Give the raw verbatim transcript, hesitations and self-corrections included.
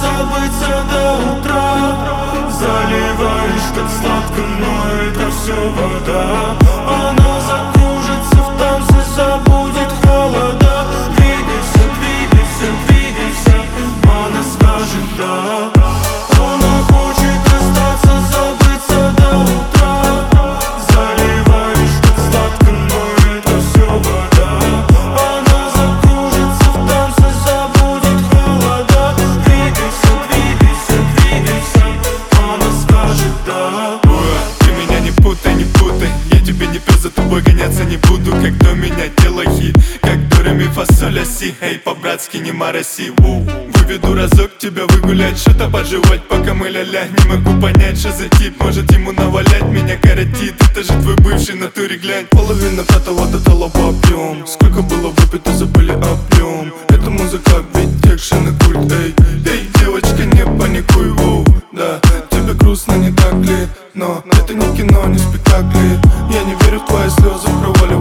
забыться до утра. Заливаешь так сладко, но это все вода. Она закружится в танце, забудет холода. Двигайся, двигайся, двигайся, она скажет да. Она хочет остаться, забыться до утра. Заливаешь так сладко, но это все вода. Она закружится в танце, забудет холода. Двигайся, двигайся, двигайся, она скажет да. Ты меня не путай, не путай, я тебе не пес, за тобой гоняться не буду. Как до меня делай хит, как до ре ми фа соль ля си. Эй, по-братски не мороси. Выведу разок тебя выгулять, что-то пожевать, пока мы ля-ля. Не могу понять, что за тип, может ему навалять, меня коротит. Это же твой бывший, натуре глянь. Половина пятого до талого объем. Сколько было выпито, забыли объем. Это музыка, ведь экшен и культ. Эй, эй, девочка, не паникуй, воу. Да, тебе грустно, не так ли? Но это не кино, не спектакли. Я не верю в твои слезы, проваливаюсь